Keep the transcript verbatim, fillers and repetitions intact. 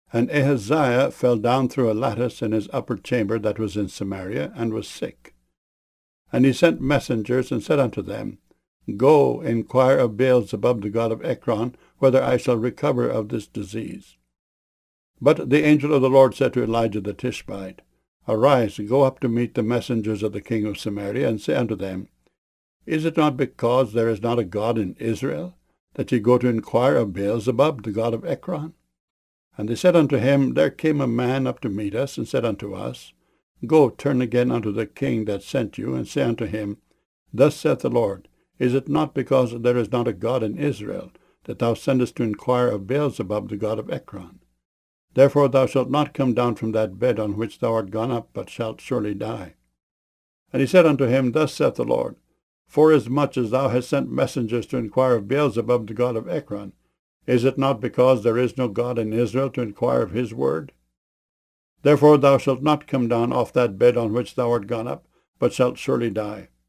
And Ahaziah fell down through a lattice in his upper chamber that was in Samaria, and was sick. And he sent messengers, and said unto them, Go, inquire of Beelzebub the god of Ekron, whether I shall recover of this disease. But the angel of the Lord said to Elijah the Tishbite, Arise, go up to meet the messengers of the king of Samaria, and say unto them, Is it not because there is not a God in Israel, that ye go to inquire of Beelzebub the god of Ekron? And they said unto him, There came a man up to meet us, and said unto us, Go, turn again unto the king that sent you, and say unto him, Thus saith the Lord, Is it not because there is not a God in Israel, that thou sendest to inquire of Beelzebub the god of Ekron? Therefore thou shalt not come down from that bed on which thou art gone up, but shalt surely die. And he said unto him, Thus saith the Lord, Forasmuch as thou hast sent messengers to inquire of Beelzebub the god of Ekron, is it not because there is no God in Israel to inquire of his word? Therefore thou shalt not come down off that bed on which thou art gone up, but shalt surely die.